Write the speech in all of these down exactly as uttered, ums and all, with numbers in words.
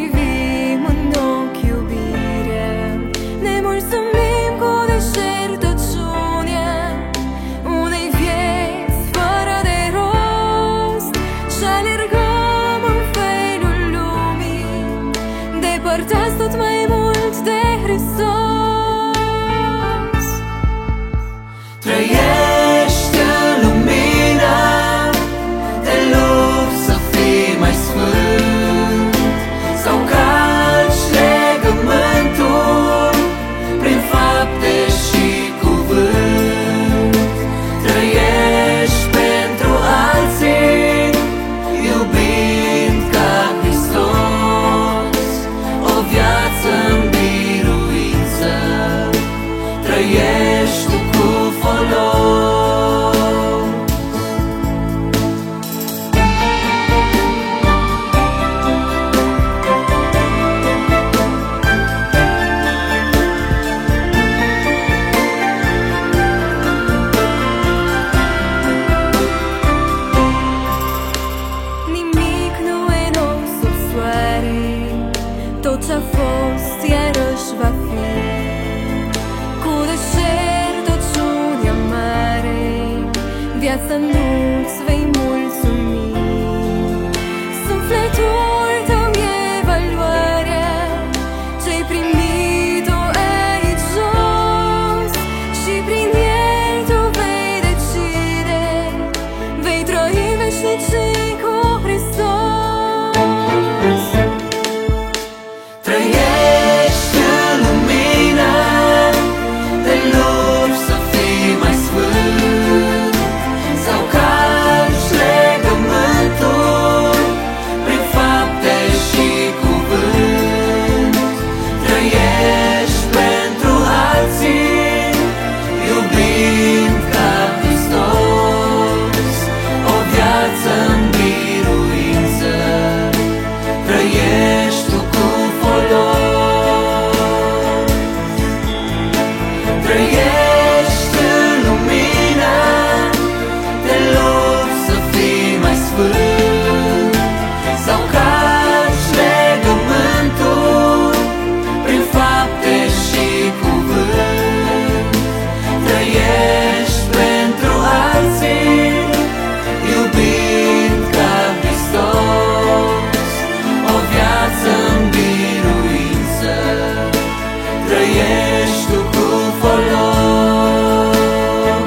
privim în ochi iubirea, ne mulțumim cu deșertăciune unei vieți fără de rost și alergăm în felul lumii, depărtați tot mai mult de Hristos. Trăiește în lumina, te lupți să fii mai sfânt, sau calci legământul prin fapte și cuvânt. Trăiești pentru alții, iubind ca Hristos, o viață în biruință, trăiești tu cu folos. Nimic nu e nou sub soare, tot ce-a fost iarăși va fi. Cu deșertăciunea mare, viața nu-ți vei mulțumi. Sufletul tău e valoarea ce-ai primit-o aici jos, și prin el tu vei decide, vei trăi veșnicii cu Hristos. Trăiești în lumină, te lupți să fii mai sfânt, sau calci legământul prin fapte și cuvânt. Trăiești pentru alții, iubind ca Hristos, o viață în biruință, trăiești tu cu folos. Trăiești în lumină, te lupți să fii mai sfânt, sau calci legământul prin fapte și cuvânt. Trăiești pentru alții, iubind ca Hristos, o viață în biruință, trăiești tu cu folos.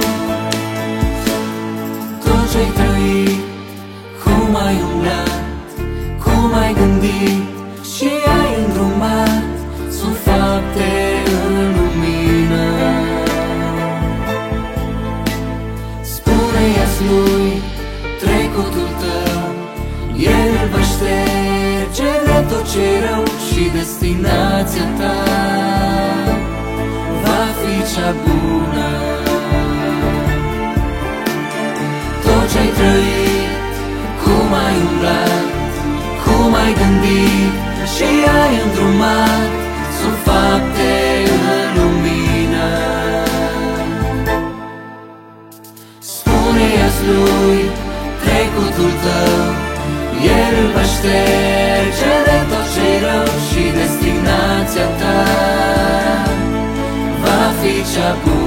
Tot ce-ai trăit, cum ai umblat, cum ai gândit și ai îndrumat, sunt fapte în lumină. Spune-i-azi lui trecutul tău, el va șterge de tot ce rău și destinația ta va fi cea bună. Tot ce-ai trăit, cum ai umblat, cum ai gândit și ai îndrumat, sunt fapte în lumină. Spune-i-azi lui trecutul tău, el va șterge de tot ce rău și destinația ta va fi cea bună.